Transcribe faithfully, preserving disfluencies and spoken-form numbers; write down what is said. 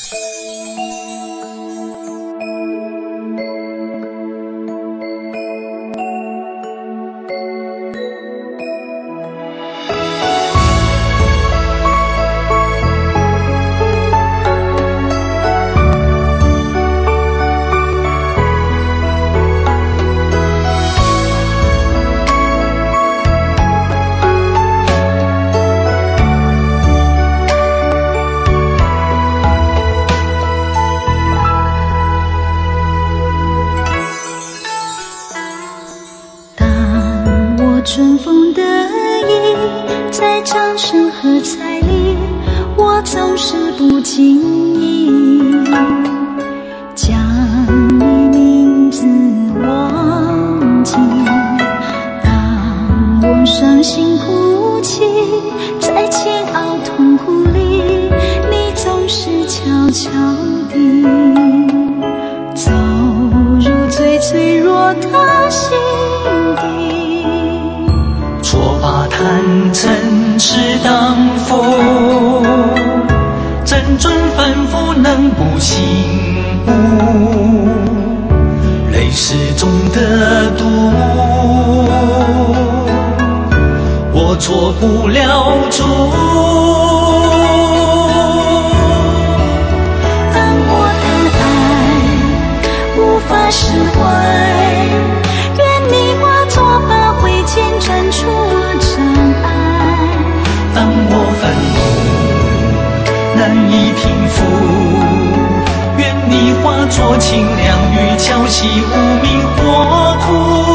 春风得意，在掌声喝彩里，我总是不经意将你名字忘记。当我伤心哭泣，在煎熬痛苦里，你总是悄悄地走入最脆弱的心底。 错把贪嗔痴当佛，真尊凡夫能不醒悟，泪是中的毒，我做不了主。 当我的爱无法释怀，愿你化作把挥剑斩除障碍。 当我愤怒难以平复，愿你化作清凉雨，浇熄无名火苦。